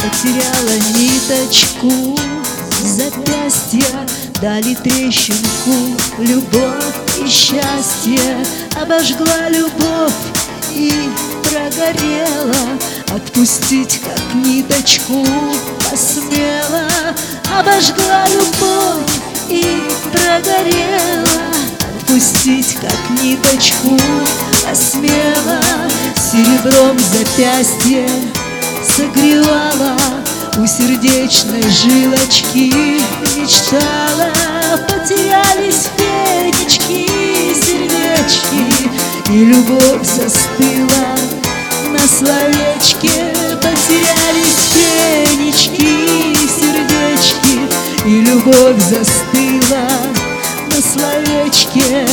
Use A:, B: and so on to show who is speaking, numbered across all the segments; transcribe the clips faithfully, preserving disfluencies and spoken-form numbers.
A: Потеряла ниточку, запястья дали трещинку. Любовь и счастье обожгла любовь и прогорела. Отпустить, как ниточку, посмела. Обожгла любовь и прогорела. Отпустить, как ниточку, посмела. Серебром запястье согревала, у сердечной жилочки мечтала. Потерялись фенечки, сердечки, и любовь застыла на словечке. Потерялись фенечки, сердечки, и любовь застыла на словечке.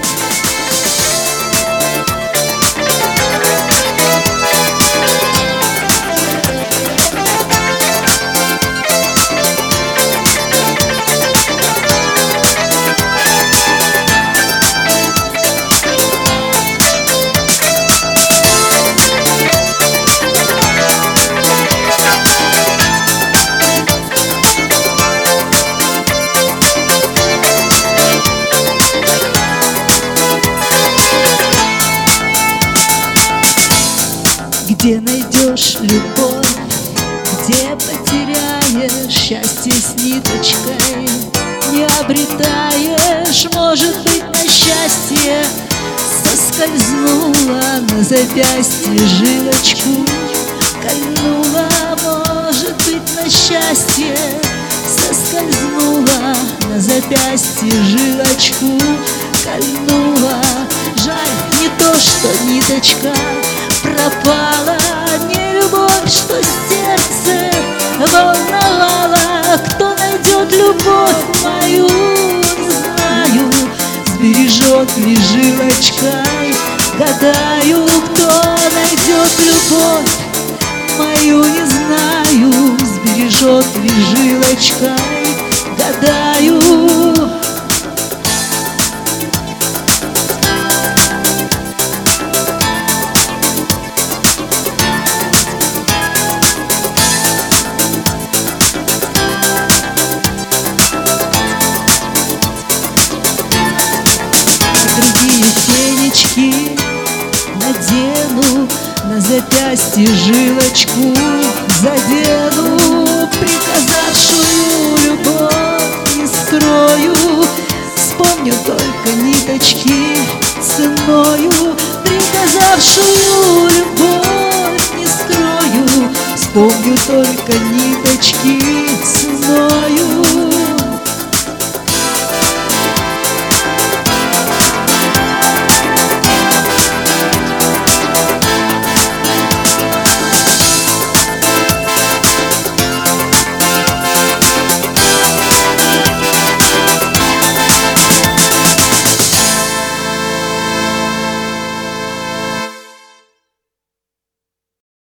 A: Где найдешь любовь, где потеряешь счастье с ниточкой, не обретаешь, может быть, на счастье соскользнула на запястье жилочку, кольнула, может быть, на счастье соскользнула на запястье жилочку, кольнула. Жаль не то, что ниточка пропала, не любовь, что сердце волновала. Кто найдет любовь мою, не знаю, сбережет ли жилочкой, гадаю. Кто найдет любовь мою, не знаю, сбережет ли жилочкой, гадаю. Фенечки надену, на запястье жилочку задену. Приказавшую любовь не скрою, вспомню только ниточки ценою. Приказавшую любовь не скрою, вспомню только ниточки ценою.